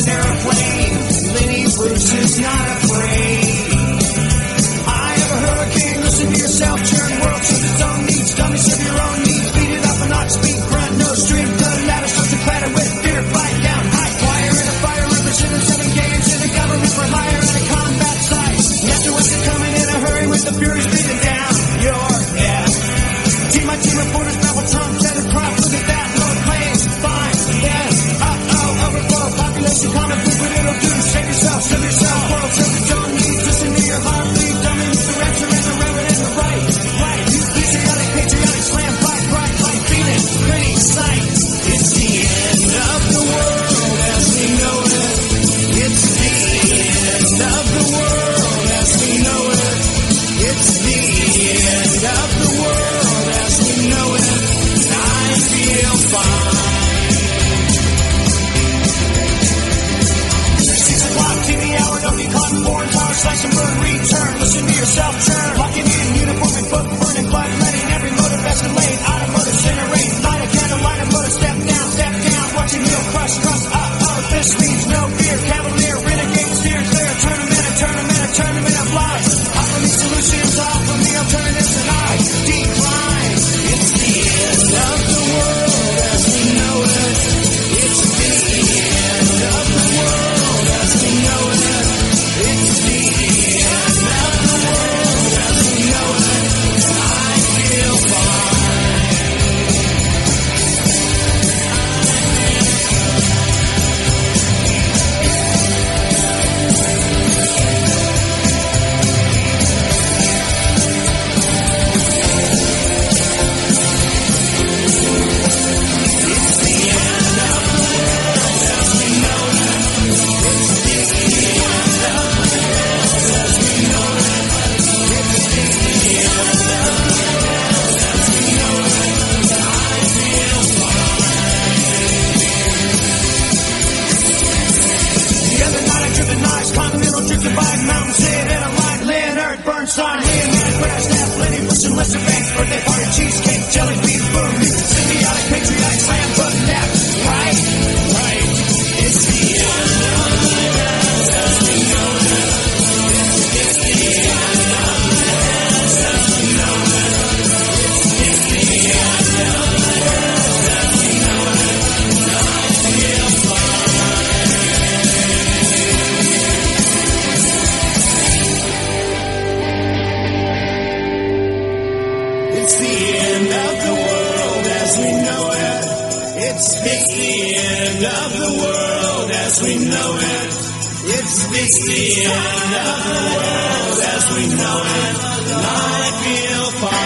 airplane. Lenny Bruce is not afraid. I have a hurricane, listen to yourself, churn world serves its own needs, dummy serve your own needs, beat it up a notch, speed grunt, no strength, the ladder starts to clatter with fear, fight down, high choir in a fire, representing 7 games in a government for hire at a combat site. Master West is coming in a hurry with the furies beating down your head. Team by team reporters babble Trump, tether crop, look at that, low claims, fine, yes, overflow, population common food, what it'll do, save yourself, world serves its own needs, listen to your heart, bleed, dummy with the rapture and the reverend and the right, you patriotic, slam, fight, bright, like Phoenix, pretty sight. It's the end of the world as we know it. It's the end of the world as we know it. It's the end of the world as we know it. I feel fine. 6 o'clock, TV hour, don't get caught in foreign power, slash and burn, return, listen to yourself, churn, locking in, uniform and book, burning, blood, letting every motive escalate, automotive, incinerate, light a candle, light a motor, step down, watching heel, crush, this means no fear, cavalier, renegade, steer, clear, tournament of lies, offer me solutions, offer me alternatives, and I decline. It's the end of the world as we know it. It's the end of the world as we know it. It's the end of the world as we know it. I feel fine. Bernstein, Leonard, Crash, Nap, Lenny, Bush, and Lester Banks, birthday party, cheesecake, jelly bean, boom, symbiotic, patriotic, slam, button, nap, right? It's the end of the world as we know it. It's the end of the world as we know it. It's the end of the world as we know it. I feel fine. It's the end of the world as we know it. It's the end of the world as we know it. It's the end of the world as we know it. And I feel fine.